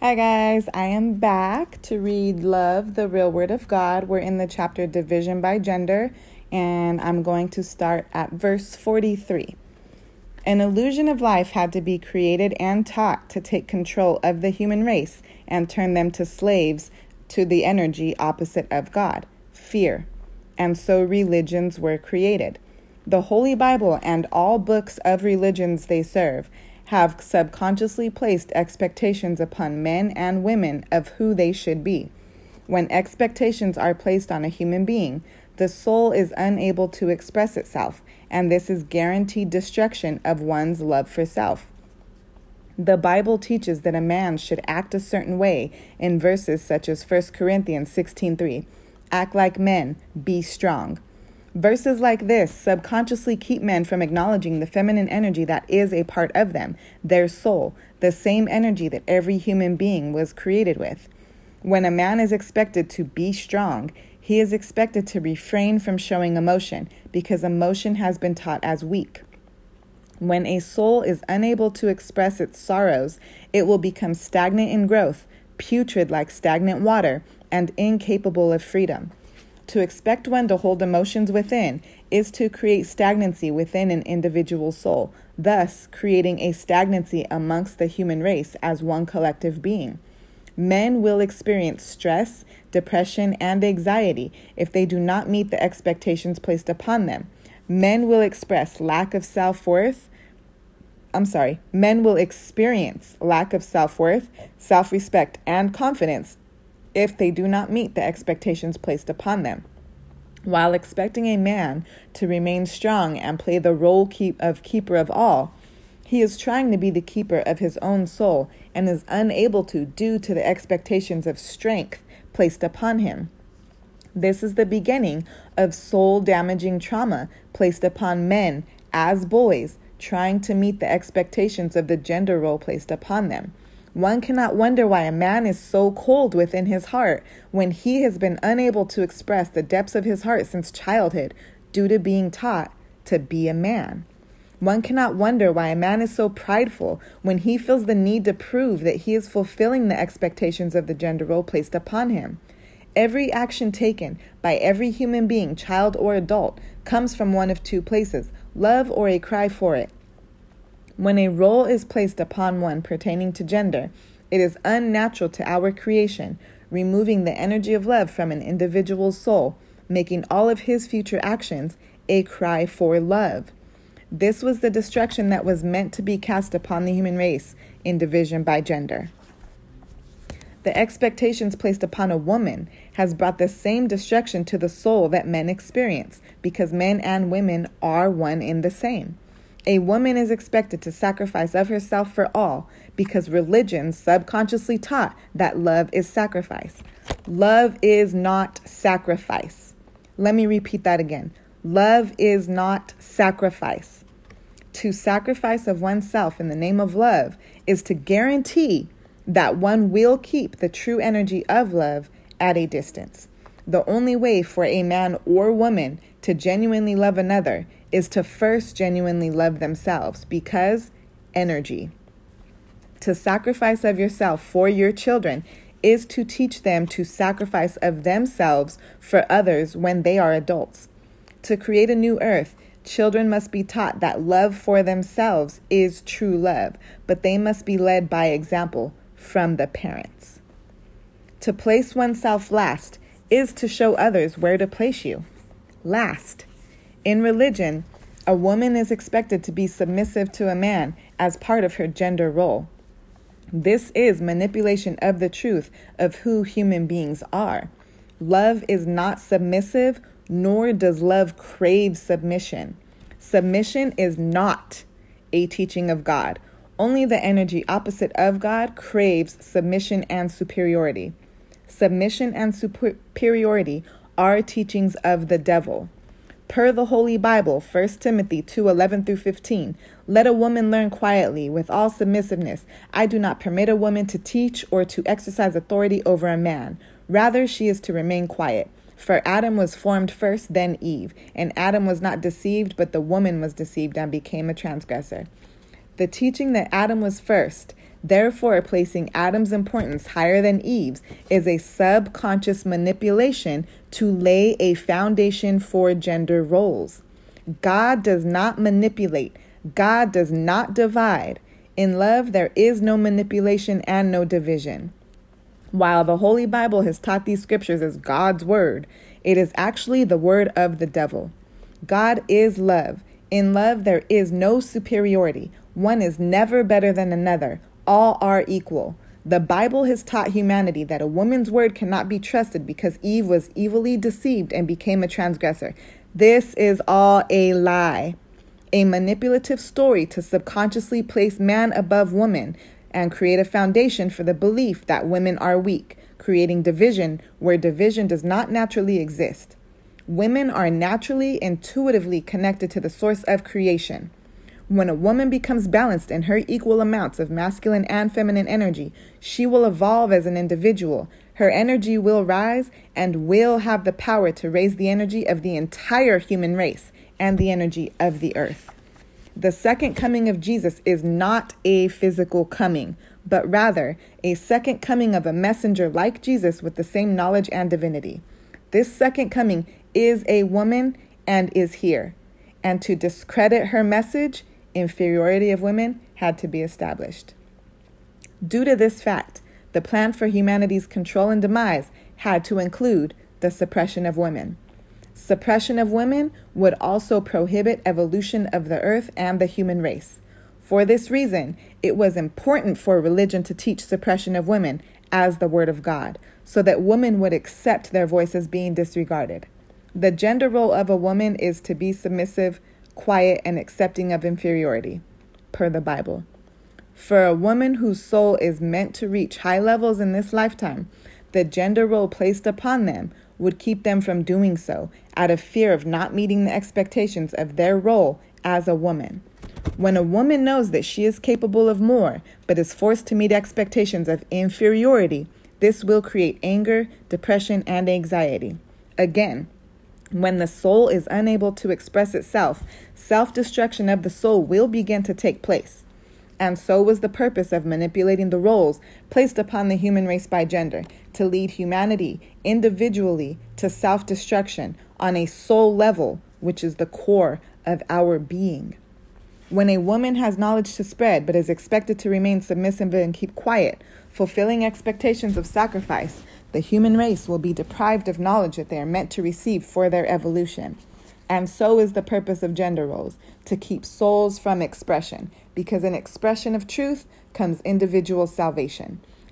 Hi guys, I am back to read Love, the Real Word of God. We're in the chapter Division by Gender, and I'm going to start at verse 43. An illusion of life had to be created and taught to take control of the human race and turn them to slaves to the energy opposite of God, fear. And so religions were created. The Holy Bible and all books of religions they serve have subconsciously placed expectations upon men and women of who they should be. When expectations are placed on a human being, the soul is unable to express itself, and this is guaranteed destruction of one's love for self. The Bible teaches that a man should act a certain way in verses such as 1 Corinthians 16:3. Act like men, be strong. Verses like this subconsciously keep men from acknowledging the feminine energy that is a part of them, their soul, the same energy that every human being was created with. When a man is expected to be strong, he is expected to refrain from showing emotion because emotion has been taught as weak. When a soul is unable to express its sorrows, it will become stagnant in growth, putrid like stagnant water, and incapable of freedom. To expect one to hold emotions within is to create stagnancy within an individual soul, thus creating a stagnancy amongst the human race as one collective being. Men will experience stress, depression, and anxiety if they do not meet the expectations placed upon them. Men will express lack of self-worth. Men will experience lack of self-worth, self-respect, and confidence if they do not meet the expectations placed upon them. While expecting a man to remain strong and play the role of keeper of all, he is trying to be the keeper of his own soul and is unable to due to the expectations of strength placed upon him. This is the beginning of soul-damaging trauma placed upon men as boys, trying to meet the expectations of the gender role placed upon them. One cannot wonder why a man is so cold within his heart when he has been unable to express the depths of his heart since childhood due to being taught to be a man. One cannot wonder why a man is so prideful when he feels the need to prove that he is fulfilling the expectations of the gender role placed upon him. Every action taken by every human being, child or adult, comes from one of two places, love or a cry for it. When a role is placed upon one pertaining to gender, it is unnatural to our creation, removing the energy of love from an individual's soul, making all of his future actions a cry for love. This was the destruction that was meant to be cast upon the human race in division by gender. The expectations placed upon a woman has brought the same destruction to the soul that men experience, because men and women are one in the same. A woman is expected to sacrifice of herself for all because religion subconsciously taught that love is sacrifice. Love is not sacrifice. Let me repeat that again. Love is not sacrifice. To sacrifice of oneself in the name of love is to guarantee that one will keep the true energy of love at a distance. The only way for a man or woman to genuinely love another is to first genuinely love themselves, because energy. To sacrifice of yourself for your children is to teach them to sacrifice of themselves for others when they are adults. To create a new earth, children must be taught that love for themselves is true love, but they must be led by example from the parents. To place oneself last is to show others where to place you. Last. In religion, a woman is expected to be submissive to a man as part of her gender role. This is manipulation of the truth of who human beings are. Love is not submissive, nor does love crave submission. Submission is not a teaching of God. Only the energy opposite of God craves submission and superiority. Submission and superiority are teachings of the devil. Per the Holy Bible, 1 Timothy 2:11-15, let a woman learn quietly with all submissiveness. I do not permit a woman to teach or to exercise authority over a man. Rather, she is to remain quiet. For Adam was formed first, then Eve. And Adam was not deceived, but the woman was deceived and became a transgressor. The teaching that Adam was first, Therefore, placing Adam's importance higher than Eve's is a subconscious manipulation to lay a foundation for gender roles. God does not manipulate. God does not divide. In love, there is no manipulation and no division. While the Holy Bible has taught these scriptures as God's word, it is actually the word of the devil. God is love. In love, there is no superiority. One is never better than another. All are equal. The Bible has taught humanity that a woman's word cannot be trusted because Eve was evilly deceived and became a transgressor. This is all a lie, a manipulative story to subconsciously place man above woman and create a foundation for the belief that women are weak, creating division where division does not naturally exist. Women are naturally, intuitively connected to the source of creation. When a woman becomes balanced in her equal amounts of masculine and feminine energy, she will evolve as an individual. Her energy will rise and will have the power to raise the energy of the entire human race and the energy of the earth. The second coming of Jesus is not a physical coming, but rather a second coming of a messenger like Jesus with the same knowledge and divinity. This second coming is a woman and is here. And to discredit her message, inferiority of women had to be established. Due to this fact, the plan for humanity's control and demise had to include the suppression of women. Suppression of women would also prohibit evolution of the earth and the human race. For this reason, it was important for religion to teach suppression of women as the word of God, so that women would accept their voices being disregarded. The gender role of a woman is to be submissive, quiet, and accepting of inferiority, per the Bible. For a woman whose soul is meant to reach high levels in this lifetime, the gender role placed upon them would keep them from doing so out of fear of not meeting the expectations of their role as a woman. When a woman knows that she is capable of more, but is forced to meet expectations of inferiority, this will create anger, depression, and anxiety. Again, when the soul is unable to express itself, self-destruction of the soul will begin to take place. And so was the purpose of manipulating the roles placed upon the human race by gender, to lead humanity individually to self-destruction on a soul level, which is the core of our being. When a woman has knowledge to spread but is expected to remain submissive and keep quiet, fulfilling expectations of sacrifice, the human race will be deprived of knowledge that they are meant to receive for their evolution. And so is the purpose of gender roles, to keep souls from expression, because in expression of truth comes individual salvation.